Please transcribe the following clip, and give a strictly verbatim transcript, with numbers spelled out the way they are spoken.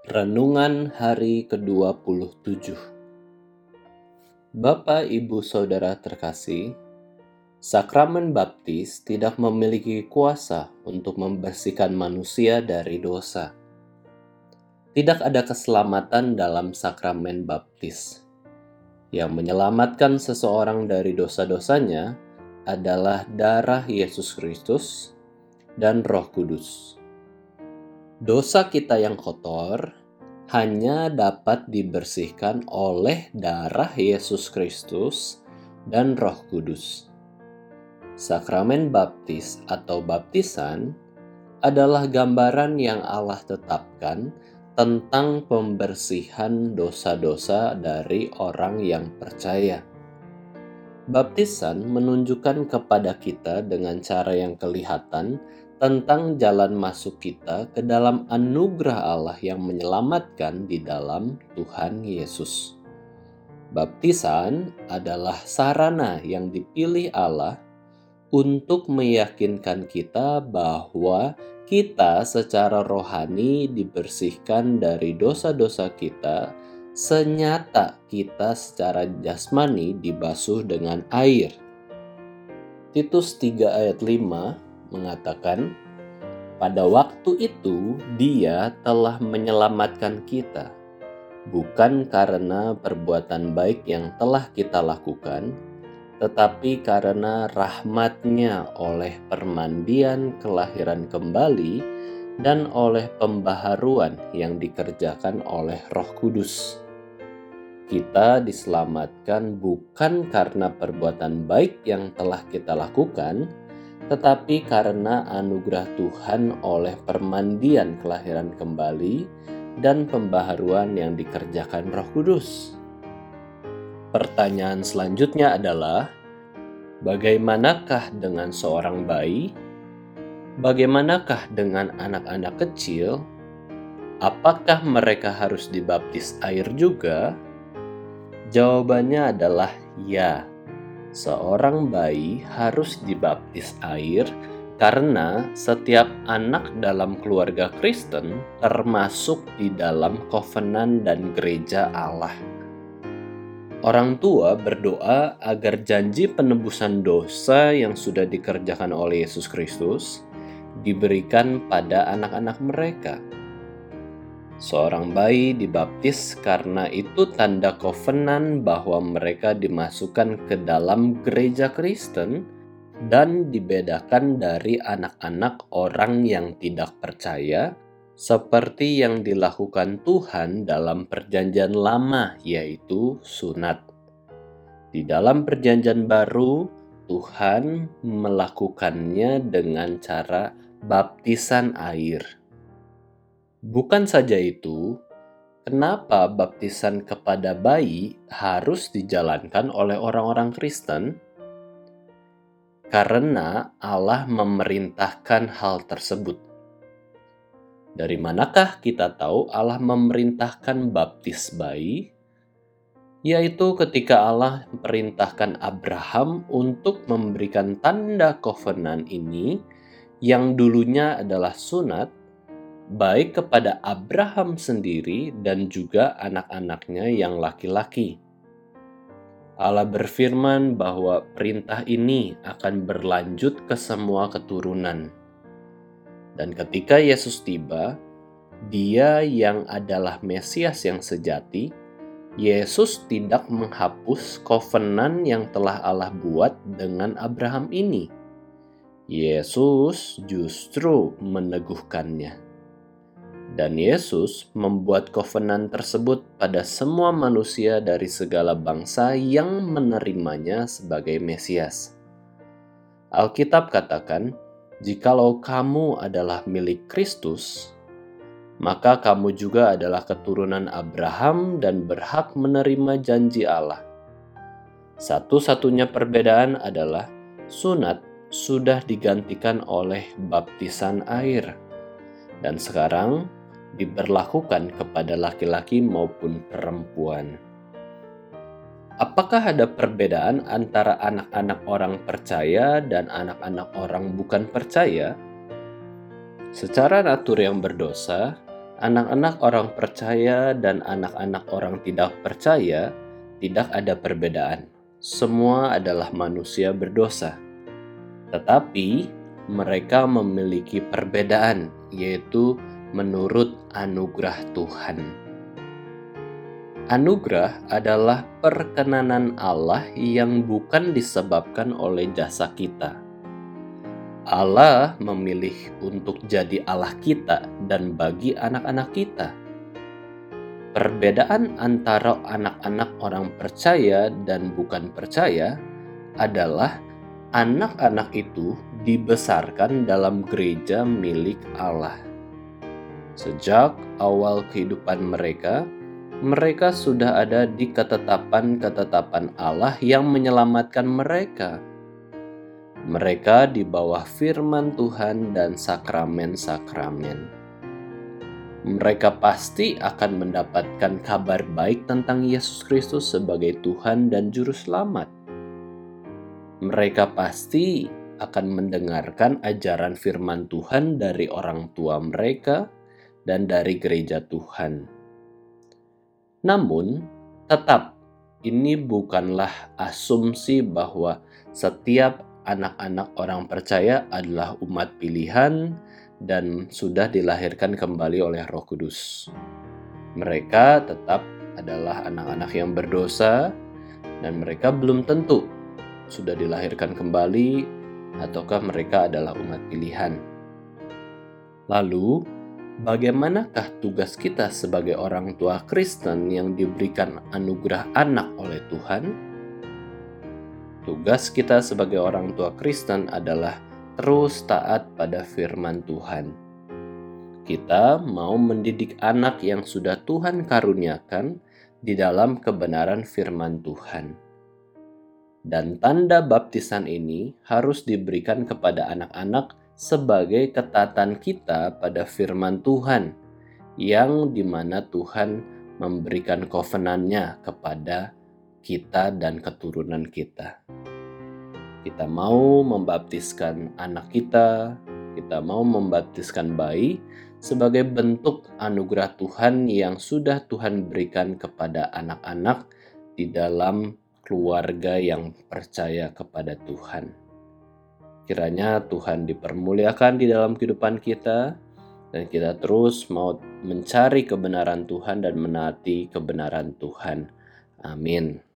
Renungan hari kedua puluh tujuh. Bapak, Ibu, Saudara terkasih, sakramen baptis tidak memiliki kuasa untuk membersihkan manusia dari dosa. Tidak ada keselamatan dalam sakramen baptis. Yang menyelamatkan seseorang dari dosa-dosanya adalah darah Yesus Kristus dan Roh Kudus. Dosa kita yang kotor hanya dapat dibersihkan oleh darah Yesus Kristus dan Roh Kudus. Sakramen baptis atau baptisan adalah gambaran yang Allah tetapkan tentang pembersihan dosa-dosa dari orang yang percaya. Baptisan menunjukkan kepada kita dengan cara yang kelihatan tentang jalan masuk kita ke dalam anugerah Allah yang menyelamatkan di dalam Tuhan Yesus. Baptisan adalah sarana yang dipilih Allah untuk meyakinkan kita bahwa kita secara rohani dibersihkan dari dosa-dosa kita, senyata kita secara jasmani dibasuh dengan air. Titus tiga ayat lima mengatakan, pada waktu itu Dia telah menyelamatkan kita, bukan karena perbuatan baik yang telah kita lakukan, tetapi karena rahmat-Nya oleh permandian kelahiran kembali dan oleh pembaharuan yang dikerjakan oleh Roh Kudus. Kita diselamatkan bukan karena perbuatan baik yang telah kita lakukan, tetapi karena anugerah Tuhan oleh permandian kelahiran kembali dan pembaharuan yang dikerjakan Roh Kudus. Pertanyaan selanjutnya adalah, bagaimanakah dengan seorang bayi? Bagaimanakah dengan anak-anak kecil? Apakah mereka harus dibaptis air juga? Jawabannya adalah ya. Seorang bayi harus dibaptis air karena setiap anak dalam keluarga Kristen termasuk di dalam kovenan dan gereja Allah. Orang tua berdoa agar janji penebusan dosa yang sudah dikerjakan oleh Yesus Kristus diberikan pada anak-anak mereka. Seorang bayi dibaptis karena itu tanda kovenan bahwa mereka dimasukkan ke dalam gereja Kristen dan dibedakan dari anak-anak orang yang tidak percaya, seperti yang dilakukan Tuhan dalam Perjanjian Lama, yaitu sunat. Di dalam Perjanjian Baru, Tuhan melakukannya dengan cara baptisan air. Bukan saja itu, kenapa baptisan kepada bayi harus dijalankan oleh orang-orang Kristen? Karena Allah memerintahkan hal tersebut. Dari manakah kita tahu Allah memerintahkan baptis bayi? Yaitu ketika Allah memerintahkan Abraham untuk memberikan tanda kovenan ini, yang dulunya adalah sunat, baik kepada Abraham sendiri dan juga anak-anaknya yang laki-laki. Allah berfirman bahwa perintah ini akan berlanjut ke semua keturunan. Dan ketika Yesus tiba, Dia yang adalah Mesias yang sejati, Yesus tidak menghapus kovenan yang telah Allah buat dengan Abraham ini. Yesus justru meneguhkannya. Dan Yesus membuat kovenan tersebut pada semua manusia dari segala bangsa yang menerimanya sebagai Mesias. Alkitab katakan, jikalau kamu adalah milik Kristus, maka kamu juga adalah keturunan Abraham dan berhak menerima janji Allah. Satu-satunya perbedaan adalah sunat sudah digantikan oleh baptisan air, dan sekarang diberlakukan kepada laki-laki maupun perempuan. Apakah ada perbedaan antara anak-anak orang percaya dan anak-anak orang bukan percaya? Secara natur yang berdosa, Anak-anak orang percaya dan anak-anak orang tidak percaya tidak ada perbedaan. Semua adalah manusia berdosa. Tetapi mereka memiliki perbedaan, yaitu menurut anugerah Tuhan. Anugerah adalah perkenanan Allah yang bukan disebabkan oleh jasa kita. Allah memilih untuk jadi Allah kita dan bagi anak-anak kita. Perbedaan antara anak-anak orang percaya dan bukan percaya adalah anak-anak itu dibesarkan dalam gereja milik Allah. Sejak awal kehidupan mereka, mereka sudah ada di ketetapan-ketetapan Allah yang menyelamatkan mereka. Mereka di bawah firman Tuhan dan sakramen-sakramen. Mereka pasti akan mendapatkan kabar baik tentang Yesus Kristus sebagai Tuhan dan Juru Selamat. Mereka pasti akan mendengarkan ajaran firman Tuhan dari orang tua mereka dan dari gereja Tuhan. Namun, tetap ini bukanlah asumsi bahwa setiap anak-anak orang percaya adalah umat pilihan dan sudah dilahirkan kembali oleh Roh Kudus. Mereka tetap adalah anak-anak yang berdosa dan mereka belum tentu sudah dilahirkan kembali ataukah mereka adalah umat pilihan. Lalu, bagaimanakah tugas kita sebagai orang tua Kristen yang diberikan anugerah anak oleh Tuhan? Tugas kita sebagai orang tua Kristen adalah terus taat pada firman Tuhan. Kita mau mendidik anak yang sudah Tuhan karuniakan di dalam kebenaran firman Tuhan. Dan tanda baptisan ini harus diberikan kepada anak-anak sebagai ketatan kita pada firman Tuhan, yang dimana Tuhan memberikan covenant-Nya kepada kita dan keturunan kita. Kita mau membaptiskan anak kita, kita mau membaptiskan bayi sebagai bentuk anugerah Tuhan yang sudah Tuhan berikan kepada anak-anak di dalam keluarga yang percaya kepada Tuhan. Kiranya Tuhan dipermuliakan di dalam kehidupan kita, dan kita terus mau mencari kebenaran Tuhan dan menaati kebenaran Tuhan. Amin.